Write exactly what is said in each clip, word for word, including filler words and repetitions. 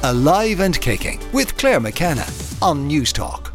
Alive and Kicking with Claire McKenna on Newstalk.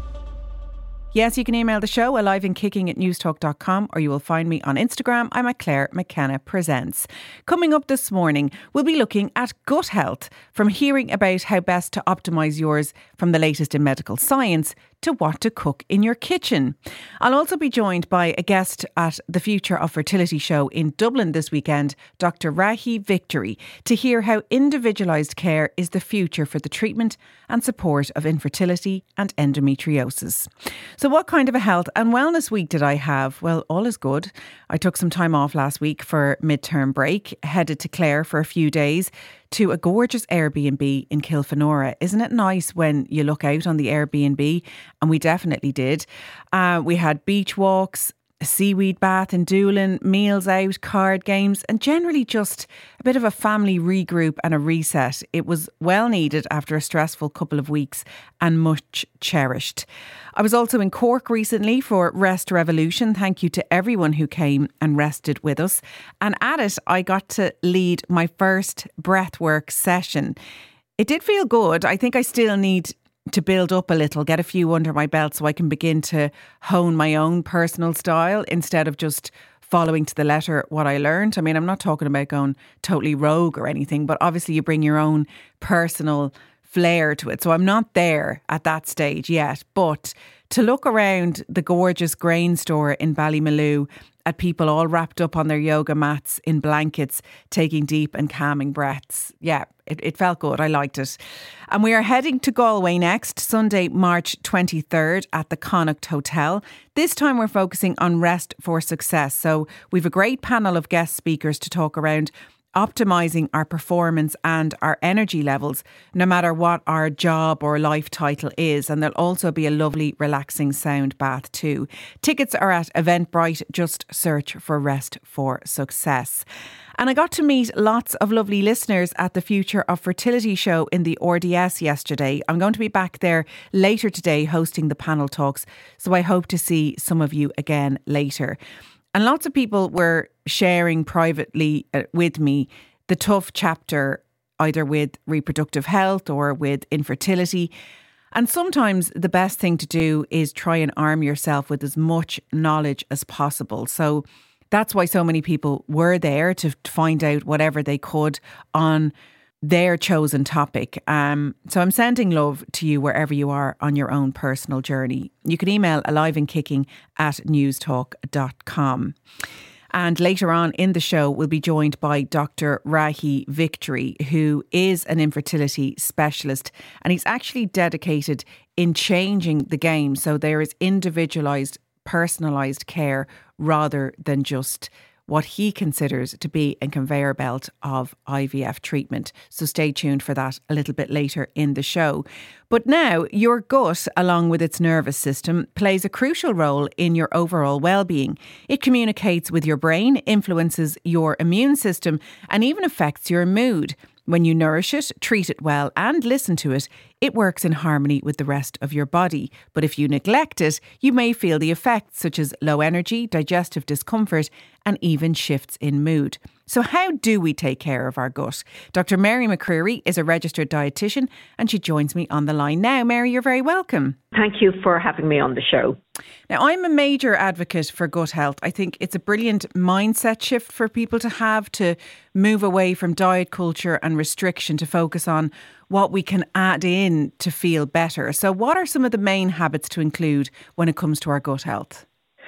Yes, you can email the show aliveandkicking at newstalk dot com, or you will find me on Instagram. I'm at Claire McKenna Presents. Coming up this morning, we'll be looking at gut health, from hearing about how best to optimise yours from the latest in medical science to what to cook in your kitchen. I'll also be joined by a guest at the Future of Fertility show in Dublin this weekend, Doctor Rahi Victory, to hear how individualised care is the future for the treatment and support of infertility and endometriosis. So what kind of a health and wellness week did I have? Well, all is good. I took some time off last week for midterm break, headed to Clare for a few days to a gorgeous Airbnb in Kilfenora. Isn't it nice when you look out on the Airbnb? And we definitely did. Uh, we had beach walks, a seaweed bath in Doolin, meals out, card games, and generally just a bit of a family regroup and a reset. It was well needed after a stressful couple of weeks and much cherished. I was also in Cork recently for Rest Revolution. Thank you to everyone who came and rested with us. And at it, I got to lead my first breathwork session. It did feel good. I think I still need to build up a little, get a few under my belt so I can begin to hone my own personal style instead of just following to the letter what I learned. I mean, I'm not talking about going totally rogue or anything, but obviously you bring your own personal flair to it. So I'm not there at that stage yet, but to look around the gorgeous grain store in Ballymaloe at people all wrapped up on their yoga mats in blankets, taking deep and calming breaths. Yeah, it, it felt good. I liked it. And we are heading to Galway next, Sunday, March twenty-third at the Connacht Hotel. This time we're focusing on Rest for Success. So we've a great panel of guest speakers to talk around optimising our performance and our energy levels, no matter what our job or life title is. And there'll also be a lovely, relaxing sound bath too. Tickets are at Eventbrite. Just search for Rest for Success. And I got to meet lots of lovely listeners at the Future of Fertility show in the R D S yesterday. I'm going to be back there later today hosting the panel talks, so I hope to see some of you again later. And lots of people were sharing privately uh, with me the tough chapter, either with reproductive health or with infertility. And sometimes the best thing to do is try and arm yourself with as much knowledge as possible. So that's why so many people were there to find out whatever they could on their chosen topic. Um, so I'm sending love to you wherever you are on your own personal journey. You can email aliveandkicking at newstalk dot com. And later on in the show, we'll be joined by Doctor Rahi Victory, who is an infertility specialist. And he's actually dedicated in changing the game. So there is individualised, personalised care rather than just what he considers to be a conveyor belt of I V F treatment. So stay tuned for that a little bit later in the show. But now, your gut, along with its nervous system, plays a crucial role in your overall well-being. It communicates with your brain, influences your immune system, and even affects your mood. When you nourish it, treat it well, and listen to it, it works in harmony with the rest of your body. But if you neglect it, you may feel the effects such as low energy, digestive discomfort, and even shifts in mood. So how do we take care of our gut? Doctor Mary McCreary is a registered dietitian and she joins me on the line now. Mary, you're very welcome. Thank you for having me on the show. Now, I'm a major advocate for gut health. I think it's a brilliant mindset shift for people to have, to move away from diet culture and restriction to focus on what we can add in to feel better. So what are some of the main habits to include when it comes to our gut health?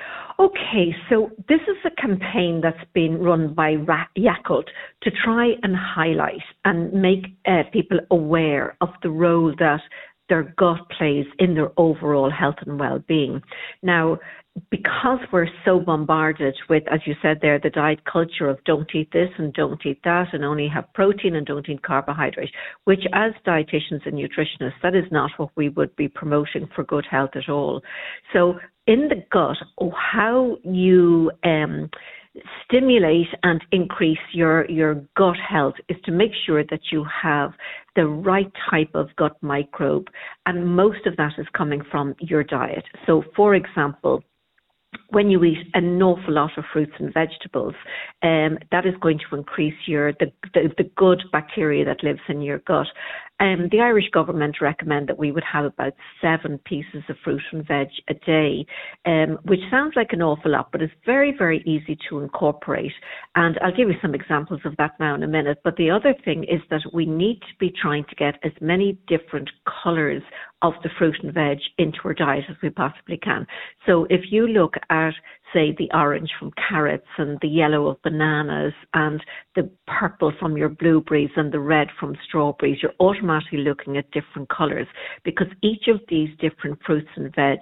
Okay, so this is a campaign that's been run by Yakult to try and highlight and make uh, people aware of the role that their gut plays in their overall health and well-being. Now, because we're so bombarded with, as you said there, the diet culture of don't eat this and don't eat that and only have protein and don't eat carbohydrate, which as dietitians and nutritionists, that is not what we would be promoting for good health at all. So in the gut, oh, how you um, stimulate and increase your, your gut health is to make sure that you have the right type of gut microbe, and most of that is coming from your diet. So for example, when you eat an awful lot of fruits and vegetables, um, that is going to increase your the, the, the good bacteria that lives in your gut. Um, the Irish government recommend that we would have about seven pieces of fruit and veg a day, um, which sounds like an awful lot, but it's very, very easy to incorporate. And I'll give you some examples of that now in a minute. But the other thing is that we need to be trying to get as many different colours of the fruit and veg into our diet as we possibly can. So if you look at, say, the orange from carrots and the yellow of bananas and the purple from your blueberries and the red from strawberries, you're automatically looking at different colours, because each of these different fruits and veg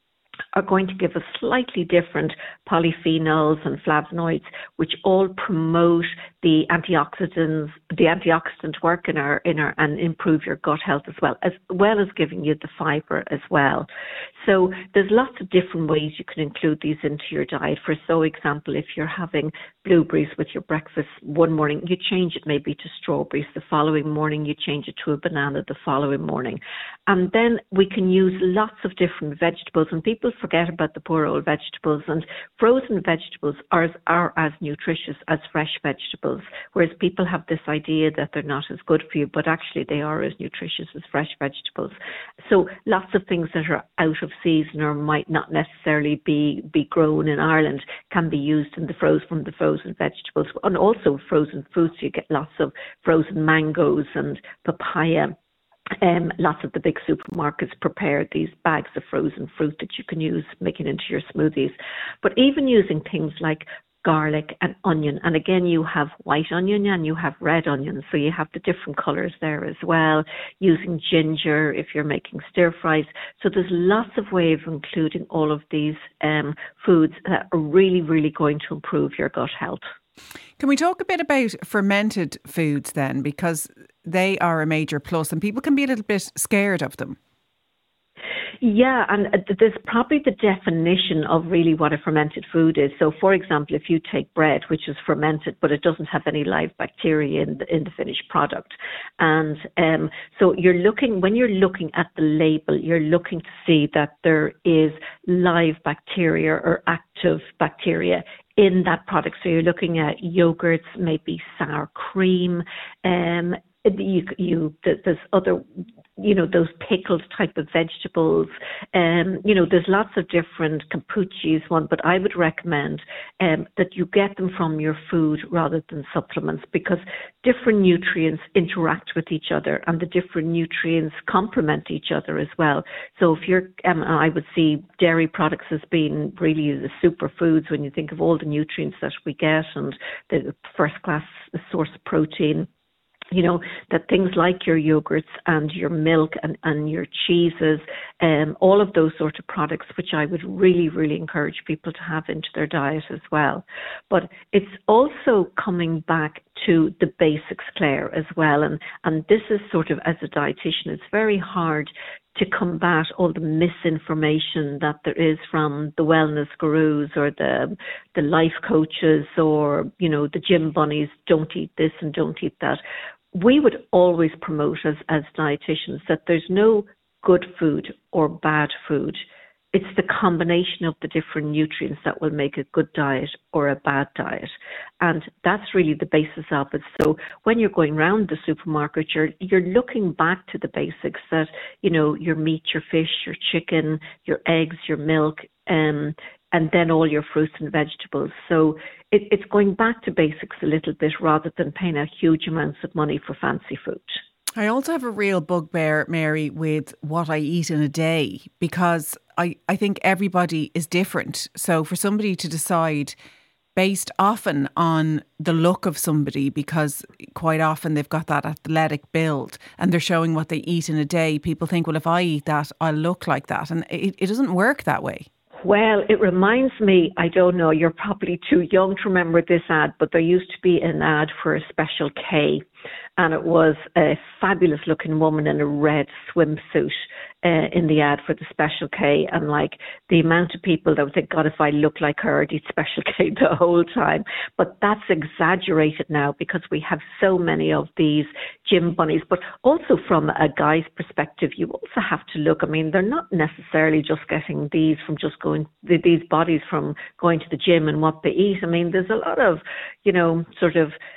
are going to give us slightly different polyphenols and flavonoids, which all promote the antioxidants, the antioxidant work in our in our and improve your gut health as well, as well as giving you the fibre as well. So there's lots of different ways you can include these into your diet. For so example, if you're having blueberries with your breakfast one morning, you change it maybe to strawberries. The following morning, you change it to a banana the following morning. And then we can use lots of different vegetables, and people forget about the poor old vegetables, and frozen vegetables are, are as nutritious as fresh vegetables, whereas people have this idea that they're not as good for you, but actually they are as nutritious as fresh vegetables. So lots of things that are out of season or might not necessarily be, be grown in Ireland can be used in the frozen from the frozen vegetables, and also frozen fruits. You get lots of frozen mangoes and papaya. Um, lots of the big supermarkets prepare these bags of frozen fruit that you can use making into your smoothies. But even using things like garlic and onion, and again you have white onion and you have red onion, so you have the different colours there as well. Using ginger if you're making stir fries. So there's lots of ways of including all of these um, foods that are really, really going to improve your gut health. Can we talk a bit about fermented foods then, because they are a major plus and people can be a little bit scared of them? Yeah, and there's probably the definition of really what a fermented food is. So, for example, if you take bread, which is fermented, but it doesn't have any live bacteria in the, in the finished product. And um, so you're looking, when you're looking at the label, you're looking to see that there is live bacteria or active bacteria in that product. So you're looking at yogurts, maybe sour cream, um, you, you, there's other, you know, those pickled type of vegetables. Um, you know, there's lots of different kombucha one, but I would recommend um, that you get them from your food rather than supplements, because different nutrients interact with each other and the different nutrients complement each other as well. So if you're, um, I would see dairy products as being really the superfoods when you think of all the nutrients that we get and the first class source of protein. You know, that things like your yogurts and your milk and, and your cheeses, um, all of those sort of products, which I would really, really encourage people to have into their diet as well. But it's also coming back to the basics, Claire, as well. And, and this is sort of, as a dietitian, it's very hard to combat all the misinformation that there is from the wellness gurus or the the life coaches or, you know, the gym bunnies, don't eat this and don't eat that. We would always promote as, as dietitians that there's no good food or bad food. It's the combination of the different nutrients that will make a good diet or a bad diet. And that's really the basis of it. So when you're going around the supermarket, you're you're looking back to the basics that, you know, your meat, your fish, your chicken, your eggs, your milk, um, and then all your fruits and vegetables. So it, it's going back to basics a little bit rather than paying out huge amounts of money for fancy food. I also have a real bugbear, Mary, with what I eat in a day, because I, I think everybody is different. So for somebody to decide based often on the look of somebody, because quite often they've got that athletic build and they're showing what they eat in a day, people think, well, if I eat that, I'll look like that. And it, it doesn't work that way. Well, it reminds me, I don't know, you're probably too young to remember this ad, but there used to be an ad for a Special K, and it was a fabulous looking woman in a red swimsuit uh, in the ad for the Special K, and like the amount of people that would think, God, if I look like her, I'd eat Special K the whole time. But that's exaggerated now because we have so many of these gym bunnies. But also from a guy's perspective, you also have to look, I mean, they're not necessarily just getting these from just going, these bodies from going to the gym and what they eat. I mean, there's a lot of, you know, sort of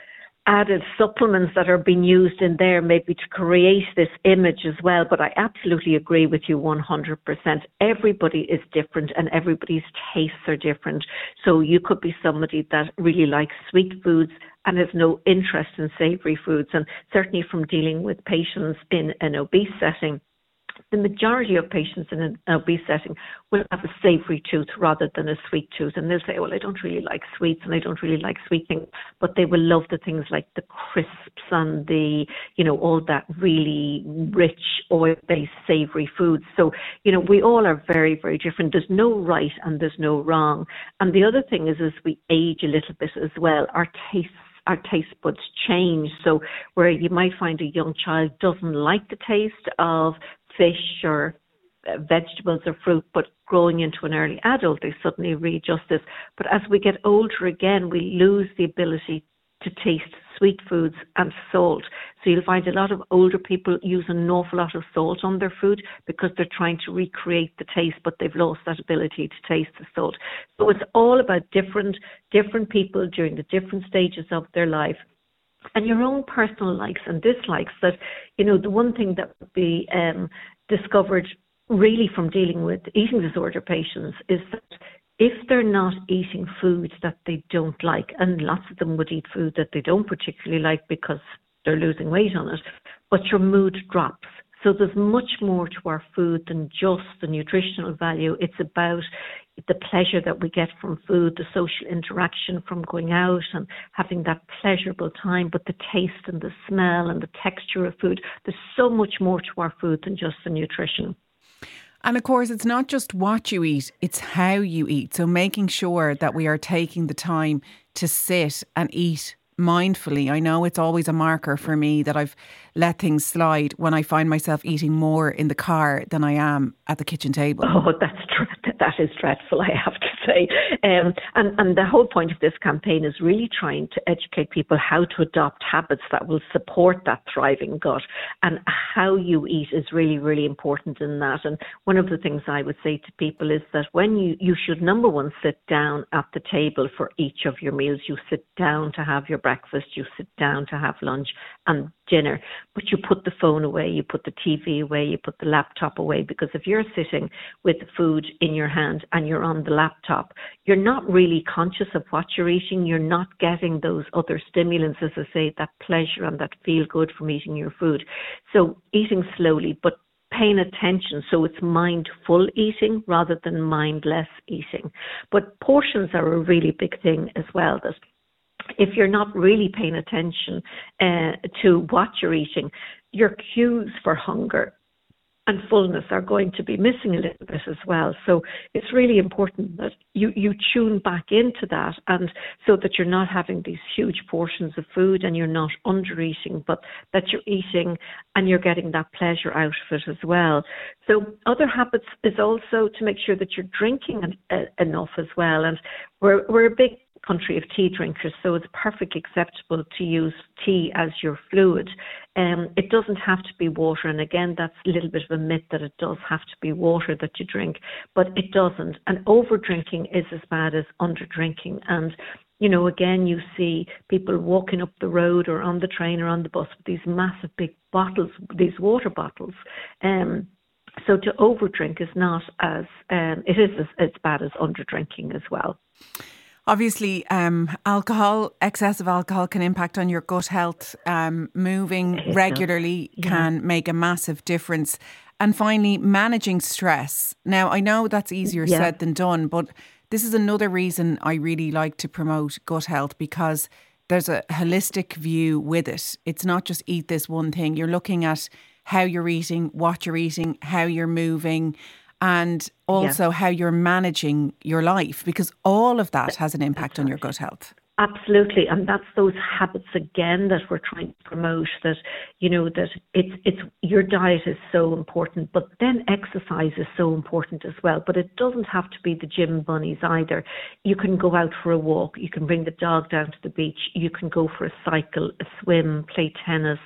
added supplements that are being used in there maybe to create this image as well. But I absolutely agree with you one hundred percent. Everybody is different and everybody's tastes are different. So you could be somebody that really likes sweet foods and has no interest in savoury foods. And certainly from dealing with patients in an obese setting, the majority of patients in an obese setting will have a savoury tooth rather than a sweet tooth. And they'll say, well, I don't really like sweets and I don't really like sweet things. But they will love the things like the crisps and the, you know, all that really rich oil-based savoury foods. So, you know, we all are very, very different. There's no right and there's no wrong. And the other thing is, as we age a little bit as well, our tastes our taste buds change. So where you might find a young child doesn't like the taste of fish or vegetables or fruit, but growing into an early adult, they suddenly readjust this. But as we get older again, we lose the ability to taste sweet foods and salt. So you'll find a lot of older people use an awful lot of salt on their food because they're trying to recreate the taste, but they've lost that ability to taste the salt. So it's all about different different people during the different stages of their life and your own personal likes and dislikes. That, you know, the one thing that would be um, discovered really from dealing with eating disorder patients is that if they're not eating foods that they don't like, and lots of them would eat food that they don't particularly like because they're losing weight on it, but your mood drops. So there's much more to our food than just the nutritional value. It's about the pleasure that we get from food, the social interaction from going out and having that pleasurable time, but the taste and the smell and the texture of food. There's so much more to our food than just the nutrition. And of course, it's not just what you eat, it's how you eat. So making sure that we are taking the time to sit and eat mindfully. I know it's always a marker for me that I've let things slide when I find myself eating more in the car than I am at the kitchen table. Oh, that's tr- that is dreadful, I have to say. Um, and, and the whole point of this campaign is really trying to educate people how to adopt habits that will support that thriving gut. And how you eat is really, really important in that. And one of the things I would say to people is that when you, you should, number one, sit down at the table for each of your meals. You sit down to have your breakfast, you sit down to have lunch and dinner, but you put the phone away, you put the T V away, you put the laptop away, because if you're sitting with the food in your hand and you're on the laptop, you're not really conscious of what you're eating. You're not getting those other stimulants, as I say, that pleasure and that feel good from eating your food. So eating slowly, but paying attention, so it's mindful eating rather than mindless eating. But portions are a really big thing as well, that if you're not really paying attention uh, to what you're eating, your cues for hunger and fullness are going to be missing a little bit as well. So it's really important that you, you tune back into that, and so that you're not having these huge portions of food and you're not under eating, but that you're eating and you're getting that pleasure out of it as well. So other habits is also to make sure that you're drinking en- uh, enough as well. And we're we're a big country of tea drinkers, so it's perfectly acceptable to use tea as your fluid. Um, it doesn't have to be water, and again, that's a little bit of a myth that it does have to be water that you drink, but it doesn't. And over drinking is as bad as under drinking. And you know, again, you see people walking up the road or on the train or on the bus with these massive big bottles, these water bottles. Um, so to overdrink is not as um, it is as, as bad as under drinking as well. Obviously, um, alcohol, excessive alcohol can impact on your gut health. Um, moving regularly yeah. can make a massive difference. And finally, managing stress. Now, I know that's easier yeah. said than done, but this is another reason I really like to promote gut health, because there's a holistic view with it. It's not just eat this one thing. You're looking at how you're eating, what you're eating, how you're moving, and also yeah. how you're managing your life, because all of that has an impact on your gut health. Absolutely. And that's those habits again that we're trying to promote, that, you know, that it's, it's, your diet is so important, but then exercise is so important as well. But it doesn't have to be the gym bunnies either. You can go out for a walk. You can bring the dog down to the beach. You can go for a cycle, a swim, play tennis.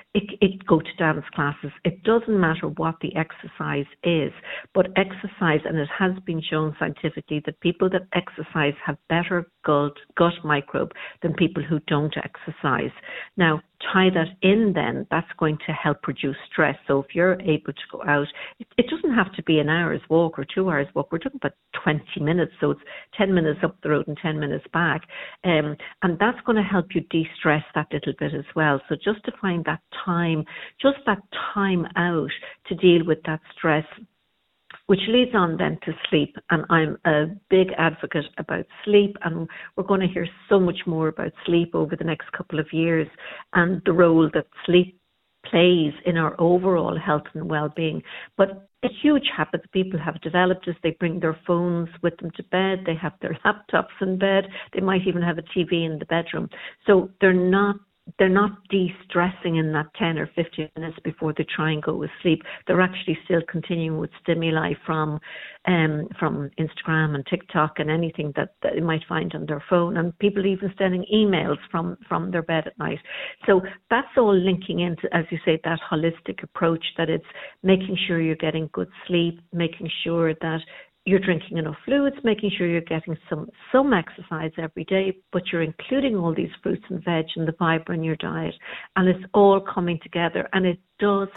it, it go to dance classes. It doesn't matter what the exercise is, but exercise, and it has been shown scientifically that people that exercise have better gut, gut microbe than people who don't exercise. Now, tie that in then, that's going to help reduce stress. So if you're able to go out, it, it doesn't have to be an hour's walk or two hours walk. We're talking about twenty minutes. So it's ten minutes up the road and ten minutes back. Um, and that's going to help you de-stress that little bit as well. So just to find that time, just that time out to deal with that stress, which leads on then to sleep. And I'm a big advocate about sleep, and we're going to hear so much more about sleep over the next couple of years and the role that sleep plays in our overall health and well-being. But a huge habit that people have developed is they bring their phones with them to bed, they have their laptops in bed, they might even have a T V in the bedroom. So they're not They're not de-stressing in that ten or fifteen minutes before they try and go to sleep. They're actually still continuing with stimuli from um, from Instagram and TikTok and anything that, that they might find on their phone, and people even sending emails from, from their bed at night. So that's all linking into, as you say, that holistic approach, that it's making sure you're getting good sleep, making sure that you're drinking enough fluids, making sure you're getting some, some exercise every day, but you're including all these fruits and veg and the fibre in your diet. And it's all coming together. And it does,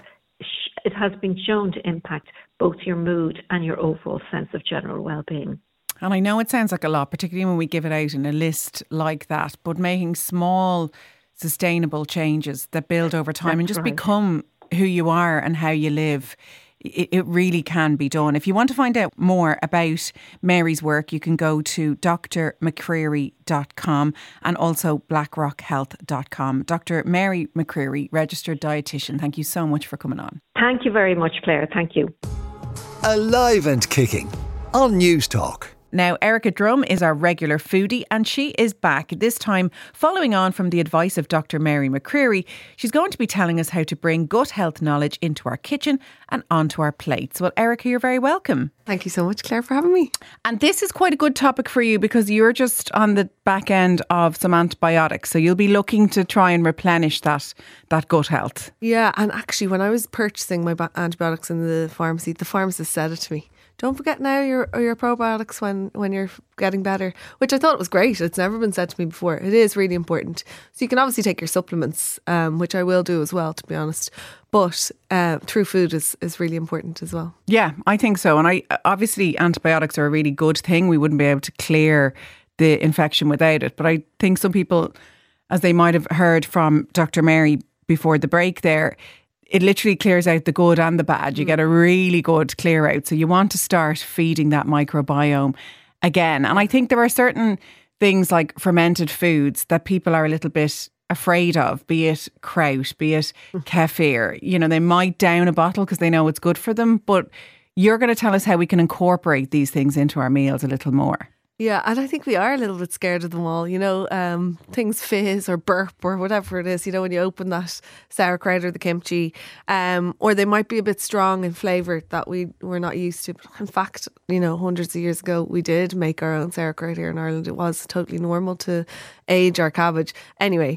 it has been shown to impact both your mood and your overall sense of general well-being. And I know it sounds like a lot, particularly when we give it out in a list like that, but making small, sustainable changes that build over time That's and just right. become who you are and how you live. It really can be done. If you want to find out more about Mary's work, you can go to d r mccreary dot com and also blackrock health dot com. Doctor Mary McCreary, registered dietitian, thank you so much for coming on. Thank you very much, Claire. Thank you. Alive and Kicking on News Talk. Now, Erica Drum is our regular foodie, and she is back, this time following on from the advice of Doctor Mary McCreary. She's going to be telling us how to bring gut health knowledge into our kitchen and onto our plates. Well, Erica, you're very welcome. Thank you so much, Claire, for having me. And this is quite a good topic for you because you're just on the back end of some antibiotics. So you'll be looking to try and replenish that, that gut health. Yeah, and actually when I was purchasing my antibiotics in the pharmacy, the pharmacist said it to me. Don't forget now your your probiotics when, when you're getting better, which I thought was great. It's never been said to me before. It is really important. So you can obviously take your supplements, um, which I will do as well, to be honest. But uh, through food is, is really important as well. Yeah, I think so. And I obviously antibiotics are a really good thing. We wouldn't be able to clear the infection without it. But I think some people, as they might have heard from Doctor Mary before the break there, it literally clears out the good and the bad. You get a really good clear out. So you want to start feeding that microbiome again. And I think there are certain things like fermented foods that people are a little bit afraid of, be it kraut, be it kefir. You know, they might down a bottle because they know it's good for them. But you're going to tell us how we can incorporate these things into our meals a little more. Yeah, and I think we are a little bit scared of them all, you know, um, things fizz or burp or whatever it is, you know, when you open that sauerkraut or the kimchi, um, or they might be a bit strong in flavour that we, we're not used to. But in fact, you know, hundreds of years ago, we did make our own sauerkraut here in Ireland. It was totally normal to age our cabbage. Anyway,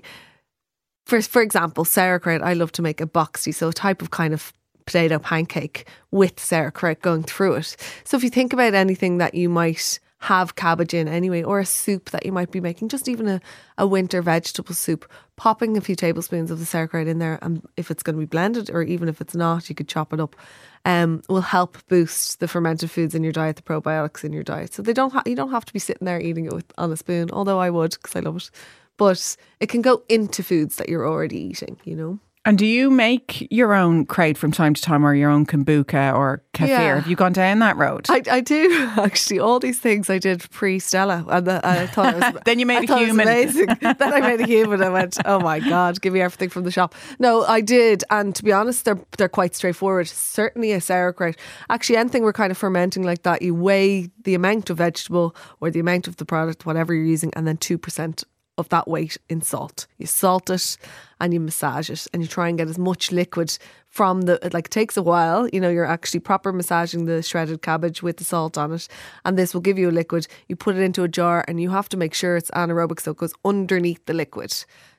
for, for example, sauerkraut, I love to make a boxty, so a type of kind of potato pancake with sauerkraut going through it. So if you think about anything that you might have cabbage in anyway, or a soup that you might be making, just even a, a winter vegetable soup, popping a few tablespoons of the sauerkraut in there, and if it's going to be blended or even if it's not, you could chop it up, um, will help boost the fermented foods in your diet, the probiotics in your diet. So they don't ha- you don't have to be sitting there eating it with, on a spoon, although I would because I love it. But it can go into foods that you're already eating, you know. And do you make your own kraut from time to time, or your own kombucha or kefir? Yeah. Have you gone down that road? I, I do, actually. All these things I did pre-Stella. And the, I thought it was Then you made I a human. It was amazing. Then I made a human. I went, oh my God, give me everything from the shop. No, I did. And to be honest, they're, they're quite straightforward. Certainly a sauerkraut. Actually, anything we're kind of fermenting like that, you weigh the amount of vegetable or the amount of the product, whatever you're using, and then two percent of that weight in salt. You salt it and you massage it and you try and get as much liquid from the, like it takes a while, you know, you're actually proper massaging the shredded cabbage with the salt on it, and this will give you a liquid. You put it into a jar and you have to make sure it's anaerobic, so it goes underneath the liquid.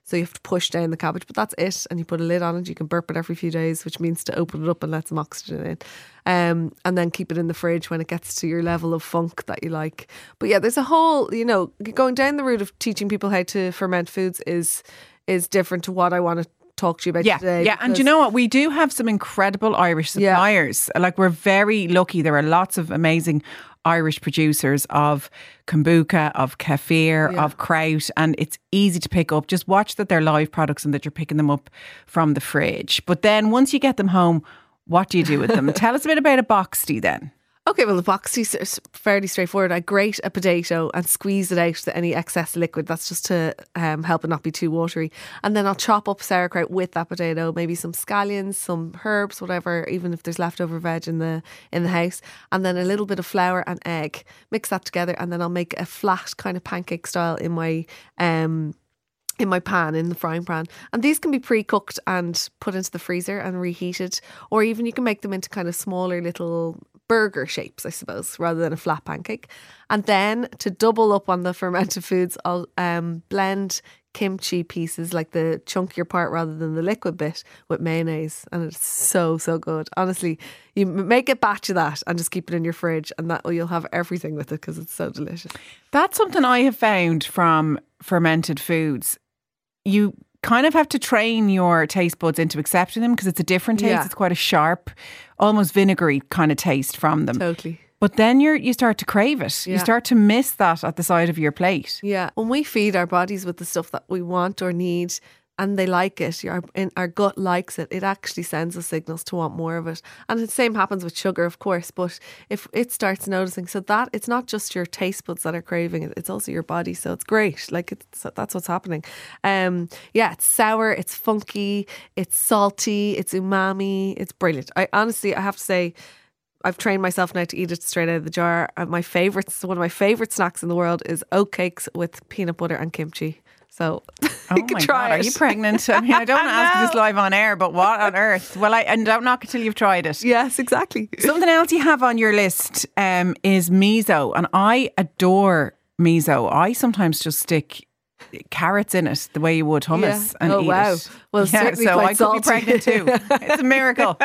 So you have to push down the cabbage, but that's it. And you put a lid on it. You can burp it every few days, which means to open it up and let some oxygen in. Um, and then keep it in the fridge when it gets to your level of funk that you like. But yeah, there's a whole, you know, going down the route of teaching people how to ferment foods is is different to what I want to talk to you about yeah, today. Yeah, and you know what? We do have some incredible Irish suppliers. Yeah. Like, we're very lucky. There are lots of amazing Irish producers of kombucha, of kefir, yeah. of kraut, and it's easy to pick up. Just watch that they're live products and that you're picking them up from the fridge. But then once you get them home, what do you do with them? Tell us a bit about a boxty then. Okay, well, the boxty is fairly straightforward. I grate a potato and squeeze it out to any excess liquid. That's just to um, help it not be too watery. And then I'll chop up sauerkraut with that potato, maybe some scallions, some herbs, whatever, even if there's leftover veg in the in the house. And then a little bit of flour and egg. Mix that together, and then I'll make a flat kind of pancake style in my um in my pan, in the frying pan. And these can be pre-cooked and put into the freezer and reheated, or even you can make them into kind of smaller little burger shapes, I suppose, rather than a flat pancake. And then to double up on the fermented foods, I'll um, blend kimchi pieces, like the chunkier part rather than the liquid bit, with mayonnaise, and it's so so good. Honestly, you make a batch of that and just keep it in your fridge, and that you'll have everything with it because it's so delicious. That's something I have found from fermented foods. You kind of have to train your taste buds into accepting them because it's a different taste. Yeah. It's quite a sharp, almost vinegary kind of taste from them. Totally. But then you're you start to crave it. Yeah. You start to miss that at the side of your plate. Yeah. When we feed our bodies with the stuff that we want or need, and they like it, our, our gut likes it, it actually sends us signals to want more of it. And the same happens with sugar, of course, but if it starts noticing, so that it's not just your taste buds that are craving it, it's also your body. So it's great. Like, it's, that's what's happening. Um, yeah, it's sour, it's funky, it's salty, it's umami, it's brilliant. I honestly, I have to say, I've trained myself now to eat it straight out of the jar. My favourites, one of my favourite snacks in the world is oatcakes with peanut butter and kimchi. So oh you can my try God, it. Are you pregnant? I mean, I don't want to ask you this live on air, but what on earth? Well, I and don't knock it till you've tried it. Yes, exactly. Something else you have on your list um, is miso, and I adore miso. I sometimes just stick carrots in it the way you would hummus yeah. and oh, eat wow. it. Well, yeah, certainly so quite I salty. could be pregnant too. It's a miracle.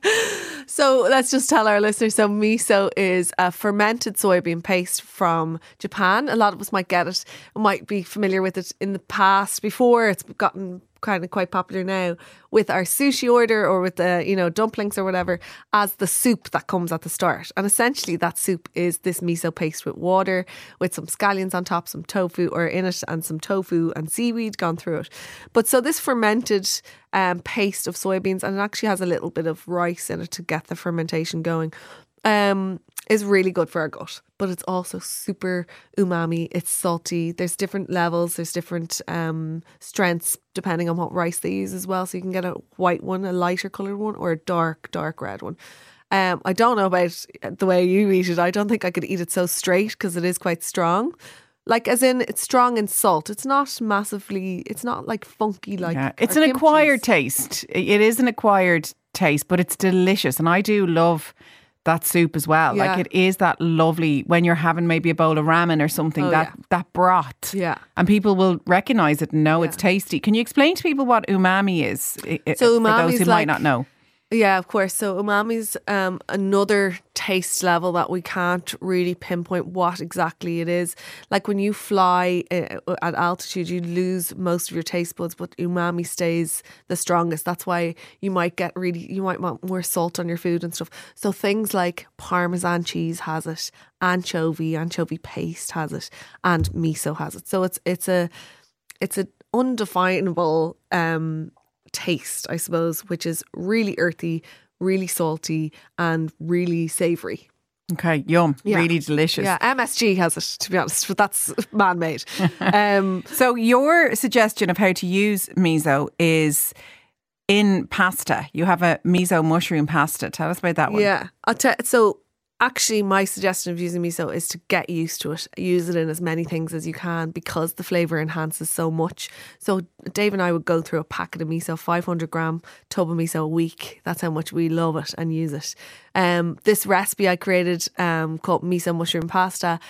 So let's just tell our listeners. So miso is a fermented soybean paste from Japan. A lot of us might get it, might be familiar with it in the past before it's gotten kind of quite popular now with our sushi order or with the, you know, dumplings or whatever, as the soup that comes at the start. And essentially that soup is this miso paste with water, with some scallions on top, some tofu or in it, and some tofu and seaweed gone through it. But so this fermented um, paste of soybeans, and it actually has a little bit of rice in it to get the fermentation going, um, is really good for our gut. But it's also super umami. It's salty. There's different levels. There's different um, strengths depending on what rice they use as well. So you can get a white one, a lighter coloured one, or a dark, dark red one. Um, I don't know about the way you eat it. I don't think I could eat it so straight because it is quite strong. Like, as in, it's strong in salt. It's not massively, it's not like funky like yeah, it's an kimchi's. acquired taste. It is an acquired taste, but it's delicious. And I do love that soup as well. Yeah. Like, it is that lovely when you're having maybe a bowl of ramen or something, oh, that yeah. that broth. Yeah. And people will recognise it and know yeah. it's tasty. Can you explain to people what umami is? So for those who like, might not know. Yeah, of course. So umami's um, another taste level that we can't really pinpoint what exactly it is. Like, when you fly uh, at altitude, you lose most of your taste buds, but umami stays the strongest. That's why you might get really, you might want more salt on your food and stuff. So things like Parmesan cheese has it, anchovy, anchovy paste has it, and miso has it. So it's it's a it's an undefinable um taste, I suppose, which is really earthy, really salty, and really savoury. Okay, yum. Yeah. Really delicious. Yeah, M S G has it, to be honest, but that's man-made. Um, so your suggestion of how to use miso is in pasta. You have a miso mushroom pasta. Tell us about that one. Yeah. I'll t- so actually, my suggestion of using miso is to get used to it. Use it in as many things as you can because the flavour enhances so much. So Dave and I would go through a packet of miso, five hundred gram tub of miso a week. That's how much we love it and use it. Um, this recipe I created um, called miso mushroom pasta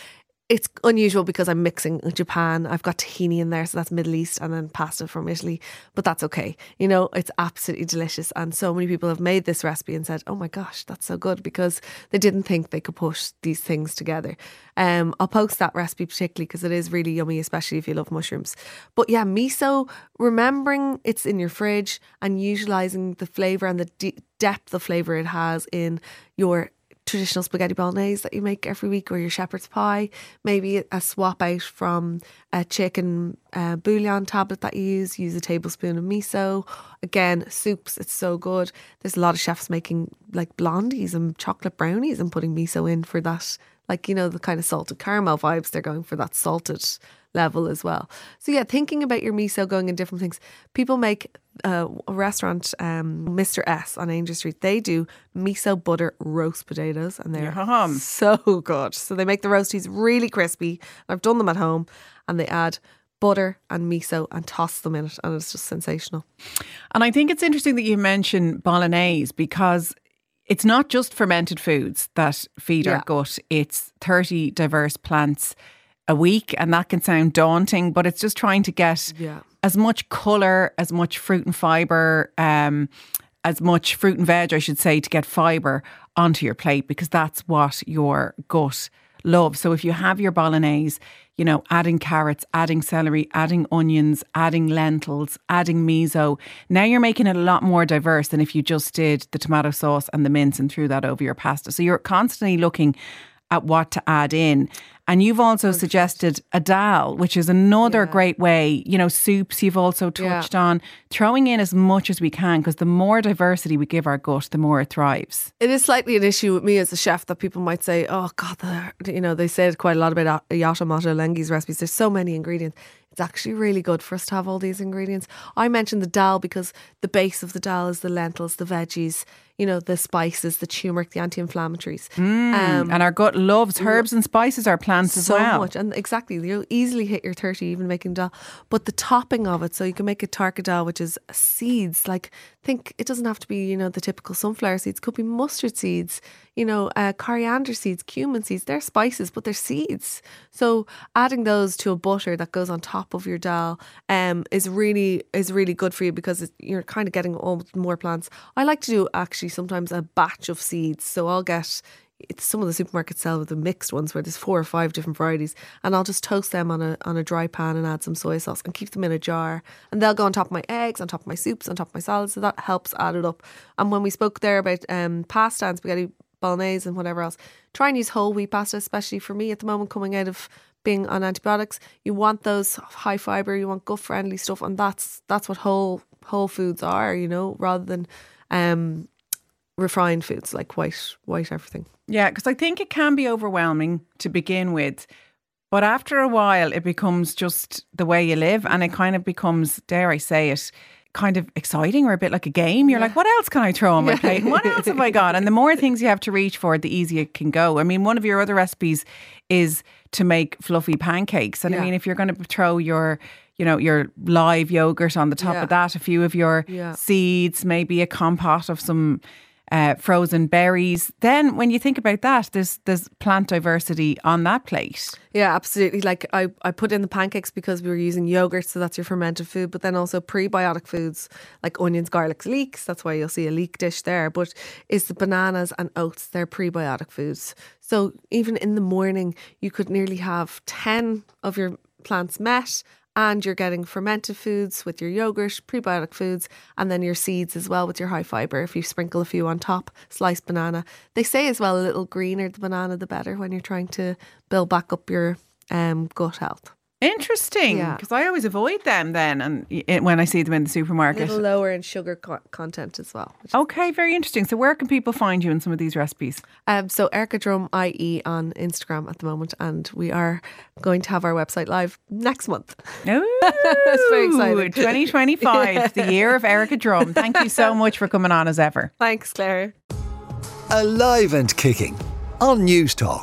it's unusual because I'm mixing Japan. I've got tahini in there, so that's Middle East, and then pasta from Italy. But that's okay. You know, it's absolutely delicious. And so many people have made this recipe and said, oh my gosh, that's so good, because they didn't think they could put these things together. Um, I'll post that recipe particularly because it is really yummy, especially if you love mushrooms. But yeah, miso, remembering it's in your fridge and utilising the flavour and the de- depth of flavour it has in your traditional spaghetti bolognese that you make every week, or your shepherd's pie, maybe a swap out from a chicken uh, bouillon tablet that you use, use a tablespoon of miso. Again, soups, it's so good. There's a lot of chefs making like blondies and chocolate brownies and putting miso in for that, like, you know, the kind of salted caramel vibes. They're going for that salted level as well. So yeah, thinking about your miso going in different things. People make uh, a restaurant, um, Mister S on Angel Street. They do miso butter roast potatoes, and they're Yum. so good. So they make the roasties really crispy. I've done them at home, and they add butter and miso and toss them in it, and it's just sensational. And I think it's interesting that you mention bolognese, because it's not just fermented foods that feed Yeah. our gut. It's thirty diverse plants a week, and that can sound daunting, but it's just trying to get Yeah. as much colour, as much fruit and fibre, um, as much fruit and veg, I should say, to get fibre onto your plate, because that's what your gut loves. So if you have your bolognese, you know, adding carrots, adding celery, adding onions, adding lentils, adding miso, now you're making it a lot more diverse than if you just did the tomato sauce and the mince and threw that over your pasta. So you're constantly looking at what to add in. And you've also suggested a dal, which is another Yeah. great way. You know, soups you've also touched Yeah. on. Throwing in as much as we can, because the more diversity we give our gut, the more it thrives. It is slightly an issue with me as a chef that people might say, oh God, the, you know, they said quite a lot about Yashamoto Lengi's recipes. There's so many ingredients. It's actually really good for us to have all these ingredients. I mentioned the dal because the base of the dal is the lentils, the veggies, you know, the spices, the turmeric, the anti-inflammatories. Um, And our gut loves herbs and spices, our plants as so well. much, and exactly, you'll easily hit your thirty even making dal. But the topping of it, so you can make a tarka dal, which is seeds. Like, think it doesn't have to be, you know, the typical sunflower seeds. It could be mustard seeds, you know, uh, coriander seeds, cumin seeds. They're spices, but they're seeds. So adding those to a butter that goes on top of your dal um, is really is really good for you, because it, you're kind of getting all more plants. I like to do actually sometimes a batch of seeds, so I'll get. It's some of the supermarkets sell the mixed ones where there's four or five different varieties, and I'll just toast them on a on a dry pan and add some soy sauce and keep them in a jar, and they'll go on top of my eggs, on top of my soups, on top of my salads, so that helps add it up. And when we spoke there about um, pasta and spaghetti bolognese and whatever else, try and use whole wheat pasta, especially for me at the moment coming out of being on antibiotics. You want those high fibre, you want gut friendly stuff, and that's that's what whole whole foods are, you know, rather than um, refined foods like white white everything. Yeah, because I think it can be overwhelming to begin with, but after a while it becomes just the way you live, and it kind of becomes, dare I say it, kind of exciting, or a bit like a game. You're like, what else can I throw on my Yeah. plate? And what else have I got? And the more things you have to reach for, the easier it can go. I mean, one of your other recipes is to make fluffy pancakes. And I Yeah. mean, if you're going to throw your, you know, your live yogurt on the top Yeah. of that, a few of your Yeah. seeds, maybe a compote of some uh, frozen berries, then when you think about that, there's there's plant diversity on that plate. Yeah, absolutely. Like I, I put in the pancakes because we were using yogurt, so that's your fermented food, but then also prebiotic foods like onions, garlics, leeks. That's why you'll see a leek dish there. But it's the bananas and oats, they're prebiotic foods. So even in the morning, you could nearly have ten of your plants met, and you're getting fermented foods with your yogurt, prebiotic foods, and then your seeds as well with your high fibre. If you sprinkle a few on top, sliced banana. They say as well, a little greener the banana, the better when you're trying to build back up your um, gut health. Interesting, Yeah. because I always avoid them then, and it, when I see them in the A supermarket. little lower in sugar co- content as well. Okay, very interesting. So where can people find you in some of these recipes? Um, so Erica Drum I E on Instagram at the moment, and we are going to have our website live next month. Oh, It's very exciting. twenty twenty-five, the year of Erica Drum. Thank you so much for coming on as ever. Thanks, Claire. Alive and Kicking on News Talk.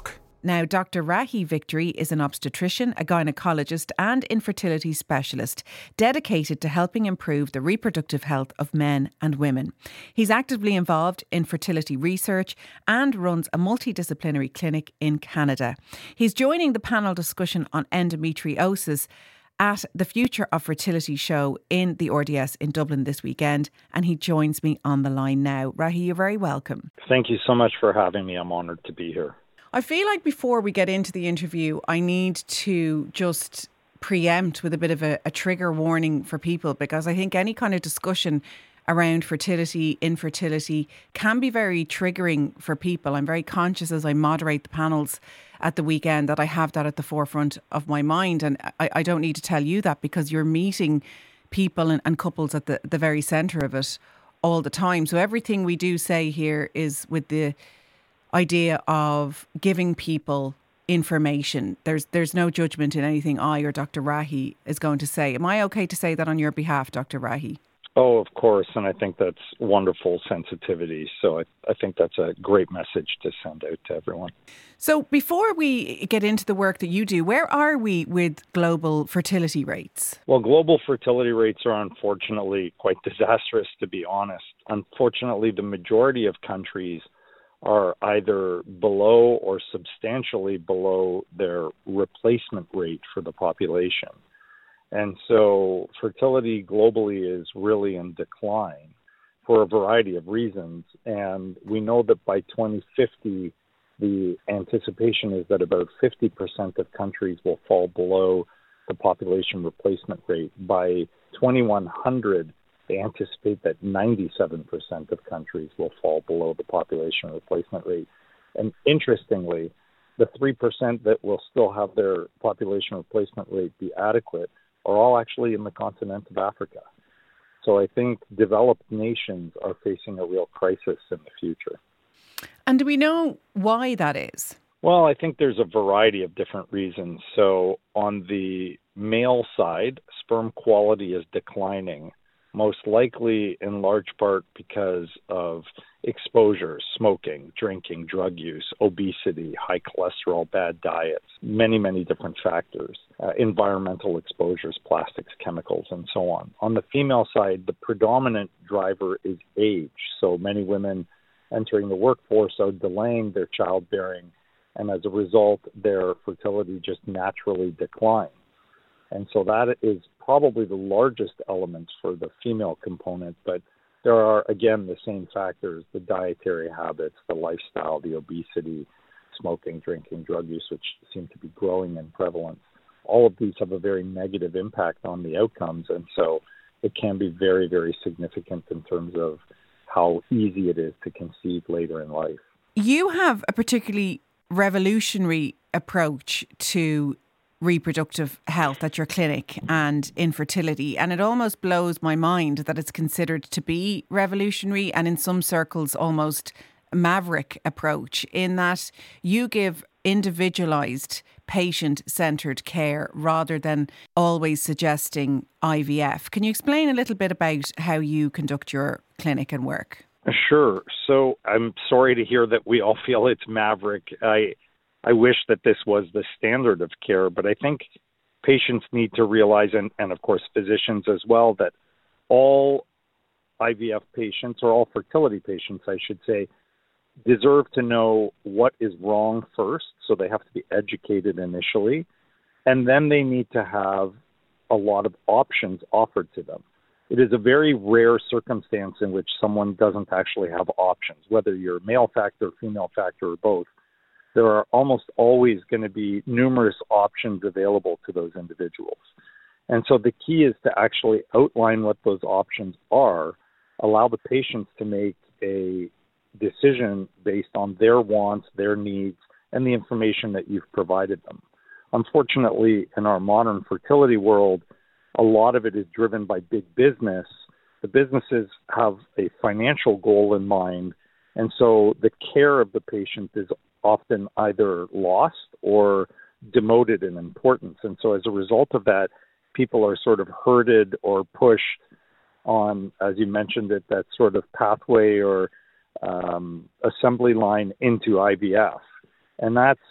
Now, Doctor Rahi Victory is an obstetrician, a gynaecologist and infertility specialist dedicated to helping improve the reproductive health of men and women. He's actively involved in fertility research and runs a multidisciplinary clinic in Canada. He's joining the panel discussion on endometriosis at the Future of Fertility show in the R D S in Dublin this weekend, and he joins me on the line now. Rahi, you're very welcome. Thank you so much for having me. I'm honoured to be here. I feel like before we get into the interview, I need to just preempt with a bit of a, a trigger warning for people, because I think any kind of discussion around fertility, infertility can be very triggering for people. I'm very conscious as I moderate the panels at the weekend that I have that at the forefront of my mind. And I, I don't need to tell you that, because you're meeting people and, and couples at the, the very centre of it all the time. So everything we do say here is with the idea of giving people information. There's there's no judgment in anything I or Doctor Rahi is going to say. Am I okay to say that on your behalf, Doctor Rahi? Oh, of course. And I think that's wonderful sensitivity. So I, I think that's a great message to send out to everyone. So before we get into the work that you do, where are we with global fertility rates? Well, global fertility rates are unfortunately quite disastrous, to be honest. Unfortunately, the majority of countries are either below or substantially below their replacement rate for the population. And so fertility globally is really in decline for a variety of reasons. And we know that by twenty fifty, the anticipation is that about fifty percent of countries will fall below the population replacement rate. By twenty-one hundred, they anticipate that ninety-seven percent of countries will fall below the population replacement rate. And interestingly, the three percent that will still have their population replacement rate be adequate are all actually in the continent of Africa. So I think developed nations are facing a real crisis in the future. And do we know why that is? Well, I think there's a variety of different reasons. So on the male side, sperm quality is declining, most likely in large part because of exposure, smoking, drinking, drug use, obesity, high cholesterol, bad diets, many, many different factors, uh, environmental exposures, plastics, chemicals, and so on. On the female side, the predominant driver is age. So many women entering the workforce are delaying their childbearing, and as a result, their fertility just naturally declines. And so that is probably the largest element for the female component, but there are, again, the same factors, the dietary habits, the lifestyle, the obesity, smoking, drinking, drug use, which seem to be growing in prevalence. All of these have a very negative impact on the outcomes, and so it can be very, very significant in terms of how easy it is to conceive later in life. You have a particularly revolutionary approach to reproductive health at your clinic and infertility, and it almost blows my mind that it's considered to be revolutionary and in some circles almost a maverick approach, in that you give individualised patient-centred care rather than always suggesting I V F. Can you explain a little bit about how you conduct your clinic and work? Sure. So I'm sorry to hear that we all feel it's maverick. I I wish that this was the standard of care, but I think patients need to realize, and, and of course physicians as well, that all I V F patients, or all fertility patients, I should say, deserve to know what is wrong first. So they have to be educated initially, and then they need to have a lot of options offered to them. It is a very rare circumstance in which someone doesn't actually have options, whether you're male factor, female factor, or both. There are almost always going to be numerous options available to those individuals. And so the key is to actually outline what those options are, allow the patients to make a decision based on their wants, their needs, and the information that you've provided them. Unfortunately, in our modern fertility world, a lot of it is driven by big business. The businesses have a financial goal in mind, and so the care of the patient is often either lost or demoted in importance. And so as a result of that, people are sort of herded or pushed on, as you mentioned it, that sort of pathway or um, assembly line into I V F. And that's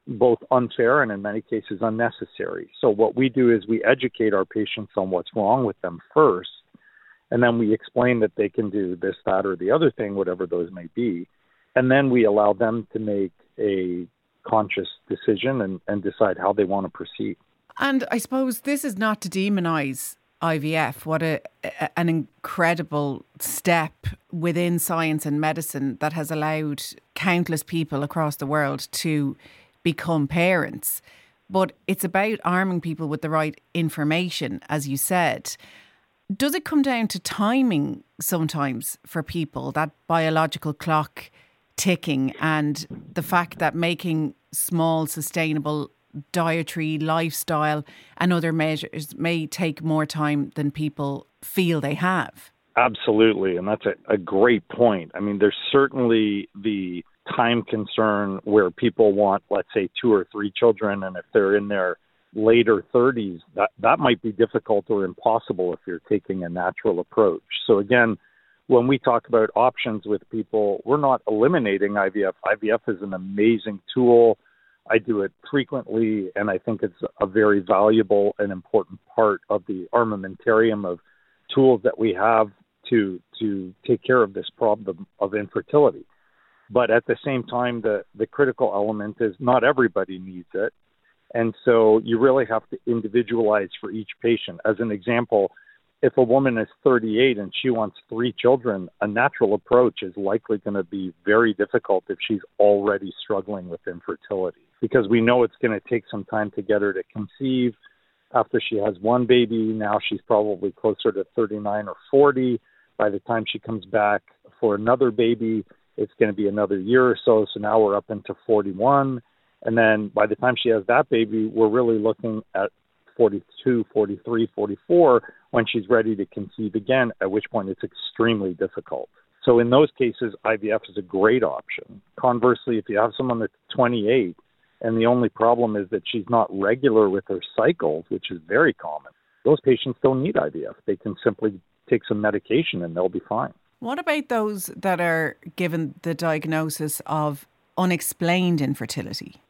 both unfair and in many cases unnecessary. So what we do is we educate our patients on what's wrong with them first, and then we explain that they can do this, that, or the other thing, whatever those may be. And then we allow them to make a conscious decision and, and decide how they want to proceed. And I suppose this is not to demonize I V F. What a, a, an incredible step within science and medicine that has allowed countless people across the world to become parents. But it's about arming people with the right information, as you said. Does it come down to timing sometimes for people, that biological clock ticking, and the fact that making small, sustainable dietary, lifestyle and other measures may take more time than people feel they have? Absolutely. And that's a, a great point. I mean, there's certainly the time concern where people want, let's say, two or three children. And if they're in their later thirties, that, that might be difficult or impossible if you're taking a natural approach. So again, when we talk about options with people, we're not eliminating I V F. I V F is an amazing tool. I do it frequently, and I think it's a very valuable and important part of the armamentarium of tools that we have to to take care of this problem of infertility. But at the same time, the, the critical element is not everybody needs it. And so you really have to individualize for each patient. As an example, if a woman is thirty-eight and she wants three children, a natural approach is likely going to be very difficult if she's already struggling with infertility, because we know it's going to take some time to get her to conceive. After she has one baby, now she's probably closer to thirty-nine or forty. By the time she comes back for another baby, it's going to be another year or so. So now we're up into forty-one. And then by the time she has that baby, we're really looking at forty-two, forty-three, forty-four when she's ready to conceive again, at which point it's extremely difficult. So in those cases, I V F is a great option. Conversely, if you have someone that's twenty-eight and the only problem is that she's not regular with her cycles, which is very common, those patients don't need I V F. They can simply take some medication and they'll be fine. What about those that are given the diagnosis of unexplained infertility?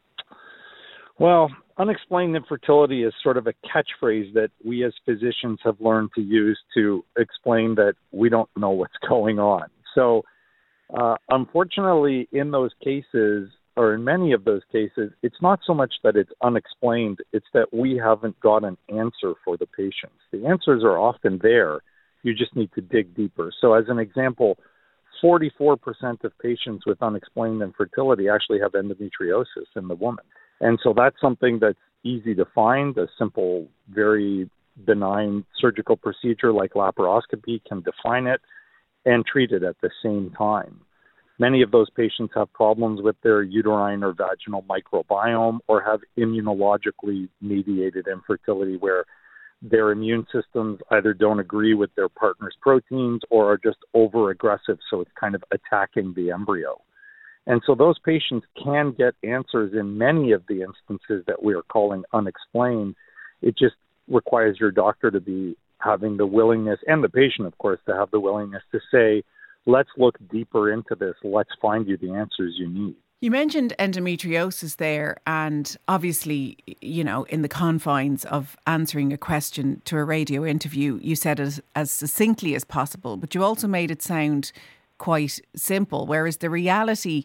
Well, unexplained infertility is sort of a catchphrase that we as physicians have learned to use to explain that we don't know what's going on. So, uh, unfortunately, in those cases, or in many of those cases, it's not so much that it's unexplained, it's that we haven't got an answer for the patients. The answers are often there. You just need to dig deeper. So as an example, forty-four percent of patients with unexplained infertility actually have endometriosis in the woman. And so that's something that's easy to find. A simple, very benign surgical procedure like laparoscopy can define it and treat it at the same time. Many of those patients have problems with their uterine or vaginal microbiome or have immunologically mediated infertility where their immune systems either don't agree with their partner's proteins or are just over-aggressive, so it's kind of attacking the embryo. And so those patients can get answers in many of the instances that we are calling unexplained. It just requires your doctor to be having the willingness, and the patient, of course, to have the willingness to say, let's look deeper into this. Let's find you the answers you need. You mentioned endometriosis there, and obviously, you know, in the confines of answering a question to a radio interview, you said it as succinctly as possible, but you also made it sound quite simple, whereas the reality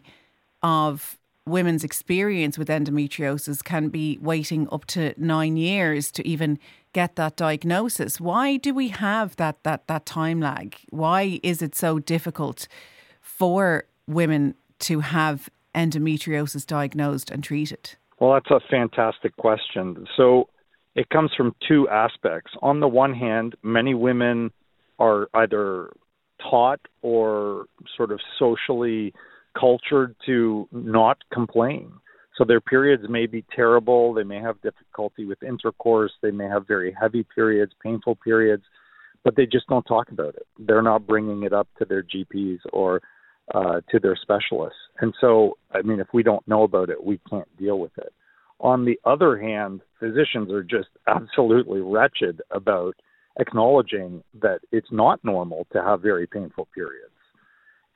of women's experience with endometriosis can be waiting up to nine years to even get that diagnosis. Why do we have that that that time lag? Why is it so difficult for women to have endometriosis diagnosed and treated? Well, that's a fantastic question. So it comes from two aspects. On the one hand, many women are either taught or sort of socially cultured to not complain. So their periods may be terrible. They may have difficulty with intercourse. They may have very heavy periods, painful periods, but they just don't talk about it. They're not bringing it up to their G Ps or uh, to their specialists. And so, I mean, if we don't know about it, we can't deal with it. On the other hand, physicians are just absolutely wretched about acknowledging that it's not normal to have very painful periods.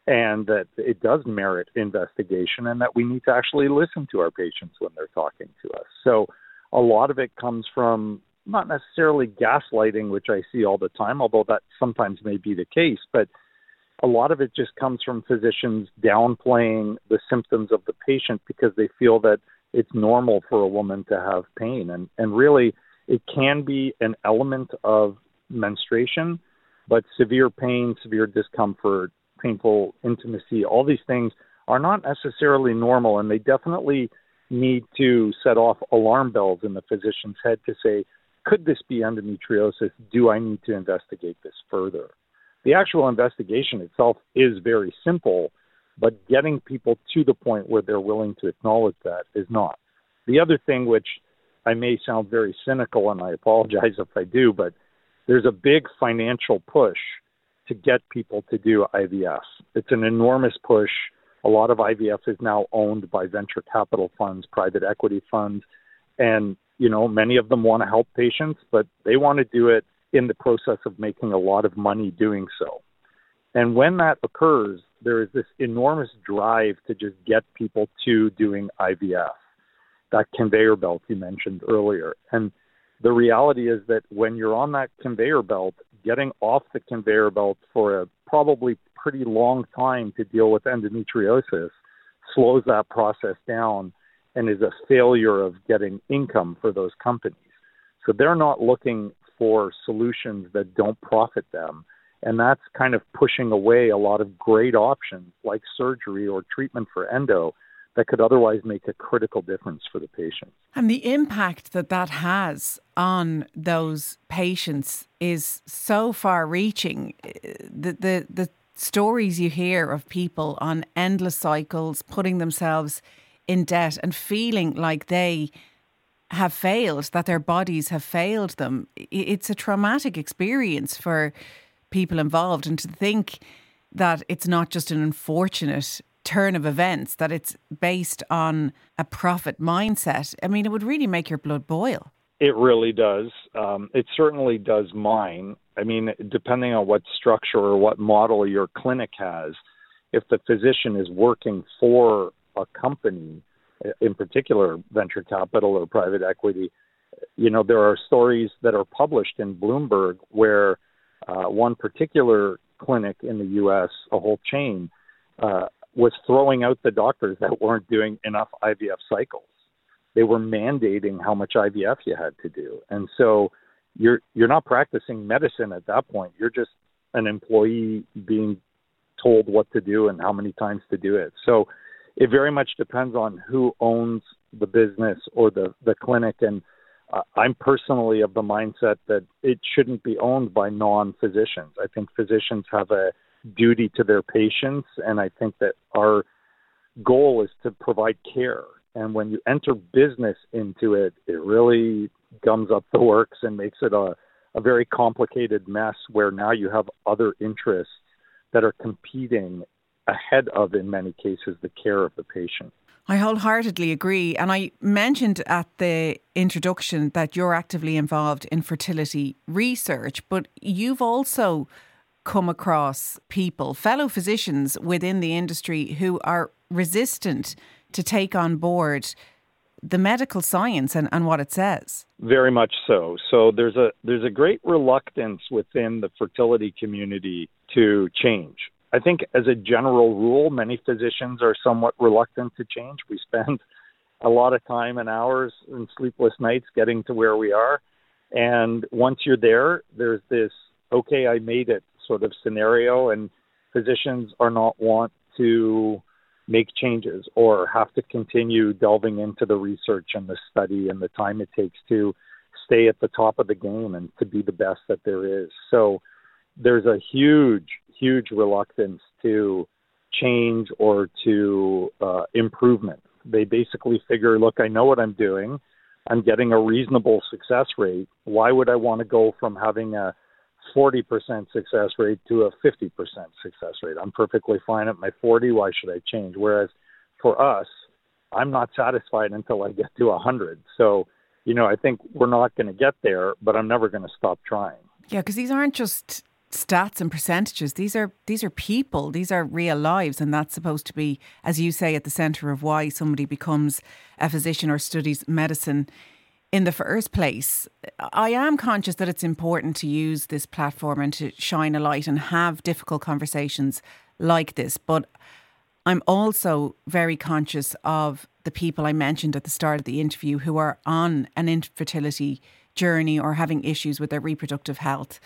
and that it does merit investigation, and that we need to actually listen to our patients when they're talking to us. So a lot of it comes from not necessarily gaslighting, which I see all the time, although that sometimes may be the case, but a lot of it just comes from physicians downplaying the symptoms of the patient because they feel that it's normal for a woman to have pain. And, and really, it can be an element of menstruation, but severe pain, severe discomfort, painful intimacy, all these things are not necessarily normal, and they definitely need to set off alarm bells in the physician's head to say, could this be endometriosis? Do I need to investigate this further? The actual investigation itself is very simple, but getting people to the point where they're willing to acknowledge that is not. The other thing, which I may sound very cynical, and I apologize if I do, but there's a big financial push to get people to do I V F. It's an enormous push. A lot of I V F is now owned by venture capital funds, private equity funds, and, you know, many of them want to help patients, but they want to do it in the process of making a lot of money doing so. And when that occurs, there is this enormous drive to just get people to doing I V F, that conveyor belt you mentioned earlier. And the reality is that when you're on that conveyor belt, getting off the conveyor belt for a probably pretty long time to deal with endometriosis slows that process down and is a failure of getting income for those companies. So they're not looking for solutions that don't profit them. And that's kind of pushing away a lot of great options like surgery or treatment for endo that could otherwise make a critical difference for the patient. And the impact that that has on those patients is so far-reaching. The, the, the stories you hear of people on endless cycles, putting themselves in debt and feeling like they have failed, that their bodies have failed them. It's a traumatic experience for people involved. And to think that it's not just an unfortunate turn of events, that it's based on a profit mindset, I mean, it would really make your blood boil. It really does. Um, it certainly does mine. I mean, depending on what structure or what model your clinic has, if the physician is working for a company, in particular venture capital or private equity, you know, there are stories that are published in Bloomberg where uh, one particular clinic in the U S, a whole chain, uh, was throwing out the doctors that weren't doing enough I V F cycles. They were mandating how much I V F you had to do. And so you're you're not practicing medicine at that point. You're just an employee being told what to do and how many times to do it. So it very much depends on who owns the business or the, the clinic. And uh, I'm personally of the mindset that it shouldn't be owned by non-physicians. I think physicians have a duty to their patients, and I think that our goal is to provide care. And when you enter business into it, it really gums up the works and makes it a, a very complicated mess where now you have other interests that are competing ahead of, in many cases, the care of the patient. I wholeheartedly agree. And I mentioned at the introduction that you're actively involved in fertility research, but you've also come across people, fellow physicians within the industry who are resistant to take on board the medical science and, and what it says. Very much so. So there's a there's a great reluctance within the fertility community to change. I think as a general rule, many physicians are somewhat reluctant to change. We spend a lot of time and hours and sleepless nights getting to where we are. And once you're there, there's this, okay, I made it sort of scenario, and physicians are not want to make changes or have to continue delving into the research and the study and the time it takes to stay at the top of the game and to be the best that there is. So there's a huge, huge reluctance to change or to uh, improvement. They basically figure, look, I know what I'm doing. I'm getting a reasonable success rate. Why would I want to go from having a forty percent success rate to a fifty percent success rate? I'm perfectly fine at my forty. Why should I change? Whereas for us, I'm not satisfied until I get to one hundred. So, you know, I think we're not going to get there, but I'm never going to stop trying. Yeah, because these aren't just stats and percentages. These are these are people. These are real lives, and that's supposed to be, as you say, at the centre of why somebody becomes a physician or studies medicine in the first place. I am conscious that it's important to use this platform and to shine a light and have difficult conversations like this, but I'm also very conscious of the people I mentioned at the start of the interview who are on an infertility journey or having issues with their reproductive health.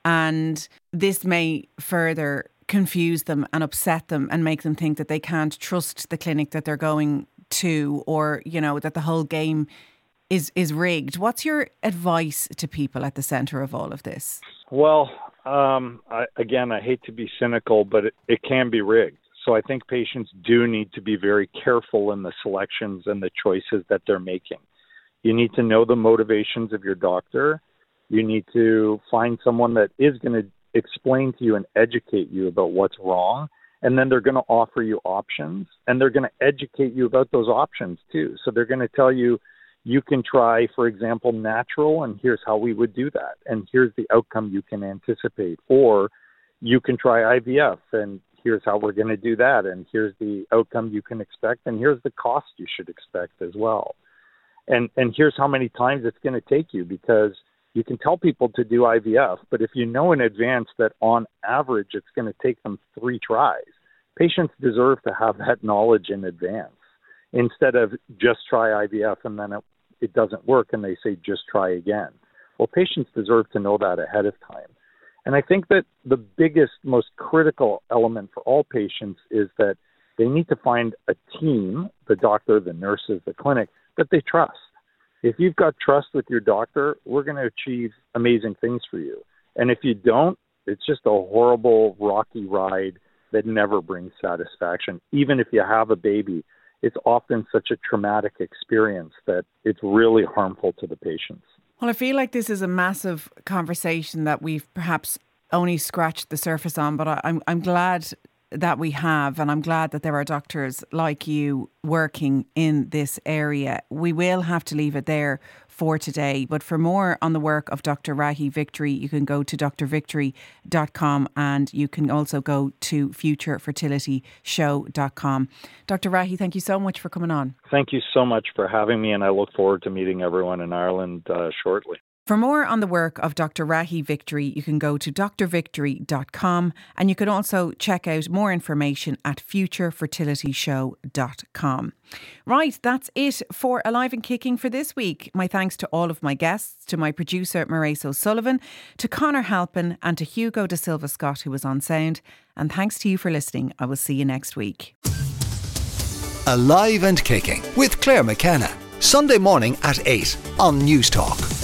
And this may further confuse them and upset them and make them think that they can't trust the clinic that they're going to, or, you know, that the whole game is, is rigged. What's your advice to people at the centre of all of this? Well, um, I, again, I hate to be cynical, but it, it can be rigged. So I think patients do need to be very careful in the selections and the choices that they're making. You need to know the motivations of your doctor. You need to find someone that is going to explain to you and educate you about what's wrong. And then they're going to offer you options, and they're going to educate you about those options too. So they're going to tell you, you can try, for example, natural, and here's how we would do that. And here's the outcome you can anticipate. Or you can try I V F, and here's how we're going to do that. And here's the outcome you can expect. And here's the cost you should expect as well. And and here's how many times it's going to take you, because you can tell people to do I V F, but if you know in advance that on average it's going to take them three tries, patients deserve to have that knowledge in advance instead of just try I V F and then it, it doesn't work and they say just try again. Well, patients deserve to know that ahead of time. And I think that the biggest, most critical element for all patients is that they need to find a team, the doctor, the nurses, the clinic, that they trust. If you've got trust with your doctor, we're going to achieve amazing things for you. And if you don't, it's just a horrible, rocky ride that never brings satisfaction. Even if you have a baby, it's often such a traumatic experience that it's really harmful to the patients. Well, I feel like this is a massive conversation that we've perhaps only scratched the surface on, but I, I'm I'm glad that we have, and I'm glad that there are doctors like you working in this area. We will have to leave it there for today, but for more on the work of Doctor Rahi Victory, you can go to d r victory dot com, and you can also go to future fertility show dot com. Doctor Rahi, thank you so much for coming on. Thank you so much for having me, and I look forward to meeting everyone in Ireland uh, shortly. For more on the work of Doctor Rahi Victory, you can go to d r victory dot com, and you can also check out more information at future fertility show dot com. Right, that's it for Alive and Kicking for this week. My thanks to all of my guests, to my producer Mairead O'Sullivan, to Conor Halpin, and to Hugo De Silva Scott, who was on sound. And thanks to you for listening. I will see you next week. Alive and Kicking with Claire McKenna. Sunday morning at eight on News Talk.